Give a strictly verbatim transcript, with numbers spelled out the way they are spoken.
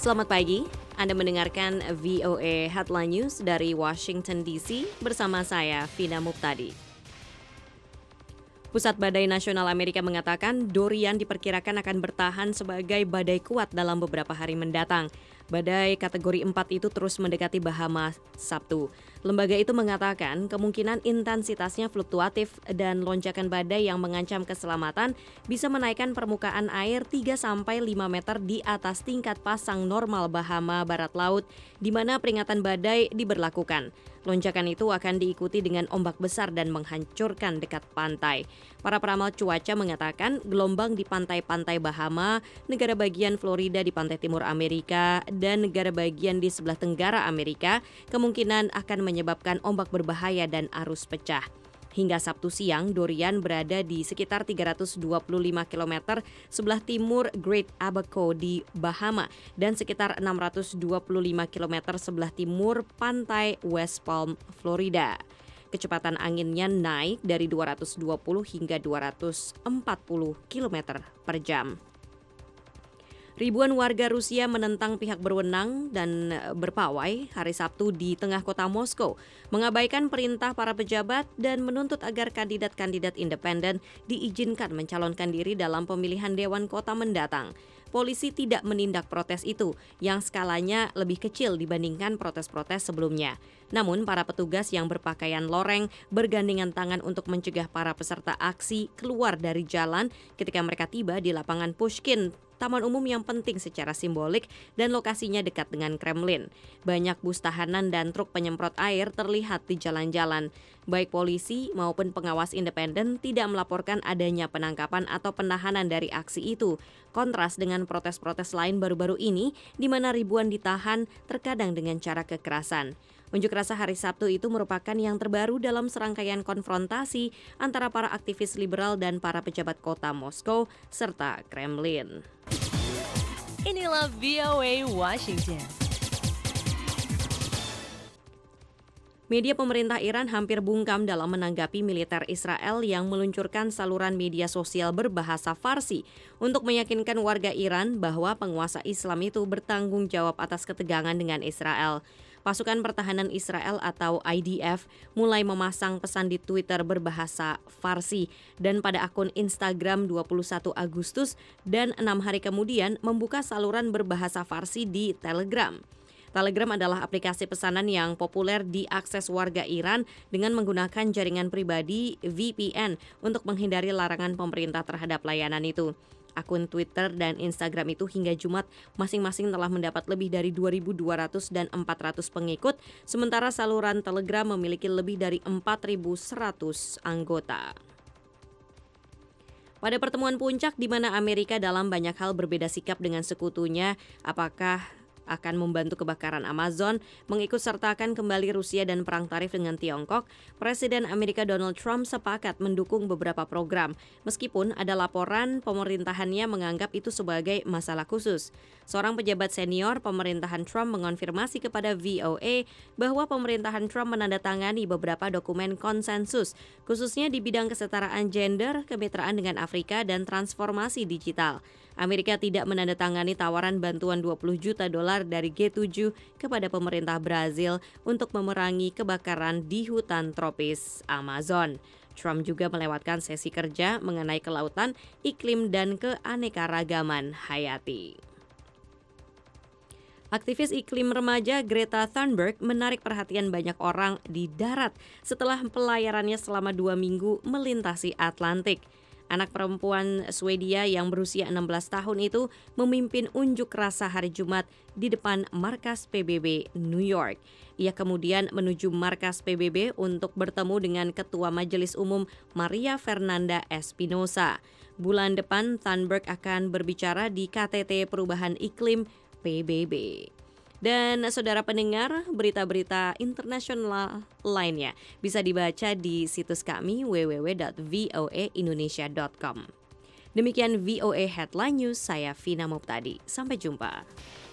Selamat pagi, Anda mendengarkan V O A Headline News dari Washington D C bersama saya, Vina Muptadi. Pusat Badai Nasional Amerika mengatakan Dorian diperkirakan akan bertahan sebagai badai kuat dalam beberapa hari mendatang. Badai kategori empat itu terus mendekati Bahamas Sabtu. Lembaga itu mengatakan kemungkinan intensitasnya fluktuatif dan lonjakan badai yang mengancam keselamatan bisa menaikkan permukaan air tiga sampai lima meter di atas tingkat pasang normal Bahama Barat Laut, di mana peringatan badai diberlakukan. Lonjakan itu akan diikuti dengan ombak besar dan menghancurkan dekat pantai. Para peramal cuaca mengatakan gelombang di pantai-pantai Bahama, negara bagian Florida di pantai timur Amerika, dan negara bagian di sebelah tenggara Amerika kemungkinan akan menyebabkan ombak berbahaya dan arus pecah. Hingga Sabtu siang, Dorian berada di sekitar tiga ratus dua puluh lima kilometer sebelah timur Great Abaco di Bahama dan sekitar enam ratus dua puluh lima kilometer sebelah timur pantai West Palm, Florida. Kecepatan anginnya naik dari dua ratus dua puluh hingga dua ratus empat puluh kilometer per jam. Ribuan warga Rusia menentang pihak berwenang dan berpawai hari Sabtu di tengah kota Moskow, mengabaikan perintah para pejabat dan menuntut agar kandidat-kandidat independen diizinkan mencalonkan diri dalam pemilihan dewan kota mendatang. Polisi tidak menindak protes itu, yang skalanya lebih kecil dibandingkan protes-protes sebelumnya. Namun, para petugas yang berpakaian loreng bergandengan tangan untuk mencegah para peserta aksi keluar dari jalan ketika mereka tiba di lapangan Pushkin, taman umum yang penting secara simbolik dan lokasinya dekat dengan Kremlin. Banyak bus tahanan dan truk penyemprot air terlihat di jalan-jalan. Baik polisi maupun pengawas independen tidak melaporkan adanya penangkapan atau penahanan dari aksi itu. Kontras dengan protes-protes lain baru-baru ini, di mana ribuan ditahan terkadang dengan cara kekerasan. Unjuk rasa hari Sabtu itu merupakan yang terbaru dalam serangkaian konfrontasi antara para aktivis liberal dan para pejabat kota Moskow serta Kremlin. Inilah V O A Washington. Media pemerintah Iran hampir bungkam dalam menanggapi militer Israel yang meluncurkan saluran media sosial berbahasa Farsi untuk meyakinkan warga Iran bahwa penguasa Islam itu bertanggung jawab atas ketegangan dengan Israel. Pasukan Pertahanan Israel atau I D F mulai memasang pesan di Twitter berbahasa Farsi dan pada akun Instagram dua puluh satu Agustus dan enam hari kemudian membuka saluran berbahasa Farsi di Telegram. Telegram adalah aplikasi pesanan yang populer diakses warga Iran dengan menggunakan jaringan pribadi V P N untuk menghindari larangan pemerintah terhadap layanan itu. Akun Twitter dan Instagram itu hingga Jumat masing-masing telah mendapat lebih dari dua ribu dua ratus dan empat ratus pengikut, sementara saluran Telegram memiliki lebih dari empat ribu seratus anggota. Pada pertemuan puncak di mana Amerika dalam banyak hal berbeda sikap dengan sekutunya, apakah akan membantu kebakaran Amazon, mengikut sertakan kembali Rusia dan perang tarif dengan Tiongkok, Presiden Amerika Donald Trump sepakat mendukung beberapa program, meskipun ada laporan pemerintahannya menganggap itu sebagai masalah khusus. Seorang pejabat senior pemerintahan Trump mengonfirmasi kepada V O A bahwa pemerintahan Trump menandatangani beberapa dokumen konsensus, khususnya di bidang kesetaraan gender, kemitraan dengan Afrika, dan transformasi digital. Amerika tidak menandatangani tawaran bantuan dua puluh juta dolar dari G tujuh kepada pemerintah Brazil untuk memerangi kebakaran di hutan tropis Amazon. Trump juga melewatkan sesi kerja mengenai kelautan, iklim, dan keanekaragaman hayati. Aktivis iklim remaja Greta Thunberg menarik perhatian banyak orang di darat setelah pelayarannya selama dua minggu melintasi Atlantik. Anak perempuan Swedia yang berusia enam belas tahun itu memimpin unjuk rasa hari Jumat di depan markas P B B New York. Ia kemudian menuju markas P B B untuk bertemu dengan Ketua Majelis Umum Maria Fernanda Espinosa. Bulan depan Thunberg akan berbicara di K T T Perubahan Iklim P B B. Dan saudara pendengar, berita-berita internasional lainnya bisa dibaca di situs kami w w w dot v o a indonesia dot com. Demikian V O A Headline News, saya Vina Muptadi. Sampai jumpa.